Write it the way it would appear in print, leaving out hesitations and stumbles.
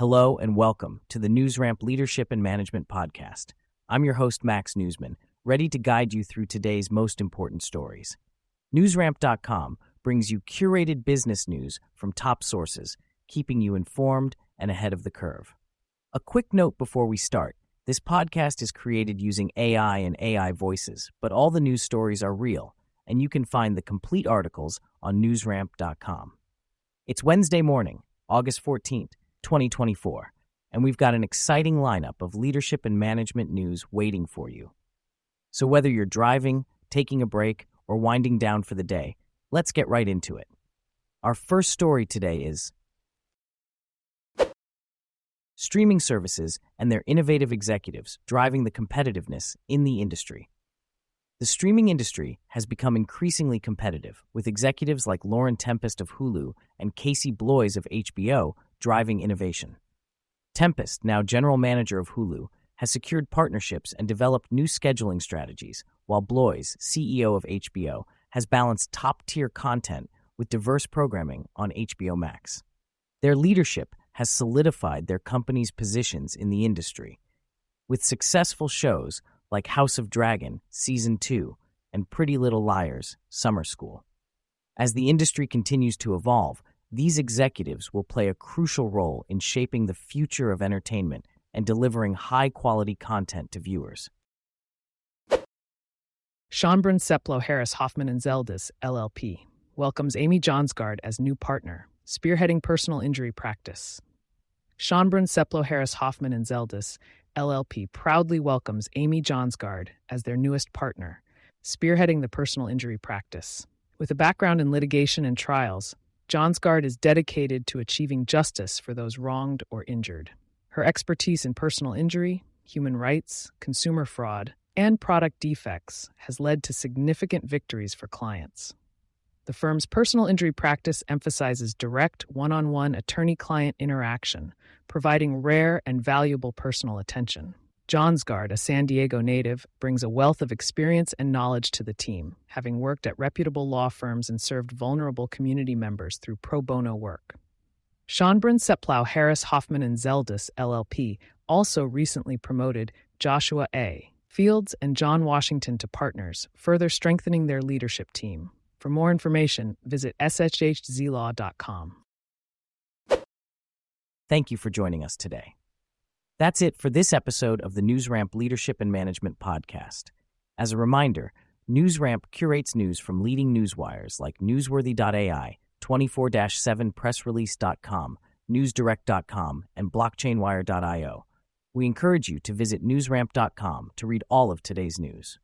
Hello and welcome to the NewsRamp Leadership and Management Podcast. I'm your host, Max Newsman, ready to guide you through today's most important stories. NewsRamp.com brings you curated business news from top sources, keeping you informed and ahead of the curve. A quick note before we start. This podcast is created using AI and AI voices, but all the news stories are real, and you can find the complete articles on NewsRamp.com. It's Wednesday morning, August 14th, 2024, and we've got an exciting lineup of leadership and management news waiting for you. So whether you're driving, taking a break, or winding down for the day, let's get right into it. Our first story today is streaming services and their innovative executives driving the competitiveness in the industry. The streaming industry has become increasingly competitive, with executives like Lauren Tempest of Hulu and Casey Bloys of HBO driving innovation. Tempest, now general manager of Hulu, has secured partnerships and developed new scheduling strategies, while Bloys, CEO of HBO, has balanced top-tier content with diverse programming on HBO Max. Their leadership has solidified their company's positions in the industry, with successful shows like House of Dragon, Season 2, and Pretty Little Liars, Summer School. As the industry continues to evolve, these executives will play a crucial role in shaping the future of entertainment and delivering high-quality content to viewers. Schonbrun Seplow Harris Hoffman & Zeldis, LLP, welcomes Amy Johnsgaard as new partner, spearheading personal injury practice. Schonbrun Seplow Harris Hoffman & Zeldis, LLP, proudly welcomes Amy Johnsgaard as their newest partner, spearheading the personal injury practice. With a background in litigation and trials, Johnsgaard is dedicated to achieving justice for those wronged or injured. Her expertise in personal injury, human rights, consumer fraud, and product defects has led to significant victories for clients. The firm's personal injury practice emphasizes direct, one-on-one attorney-client interaction, providing rare and valuable personal attention. Johnsgaard, a San Diego native, brings a wealth of experience and knowledge to the team, having worked at reputable law firms and served vulnerable community members through pro bono work. Schonbrun Seplow Harris Hoffman & Zeldis, LLP, also recently promoted Joshua A. Fields and John Washington to partners, further strengthening their leadership team. For more information, visit shhzlaw.com. Thank you for joining us today. That's it for this episode of the NewsRamp Leadership and Management Podcast. As a reminder, NewsRamp curates news from leading newswires like Newsworthy.ai, 24/7pressrelease.com, NewsDirect.com, and BlockchainWire.io. We encourage you to visit NewsRamp.com to read all of today's news.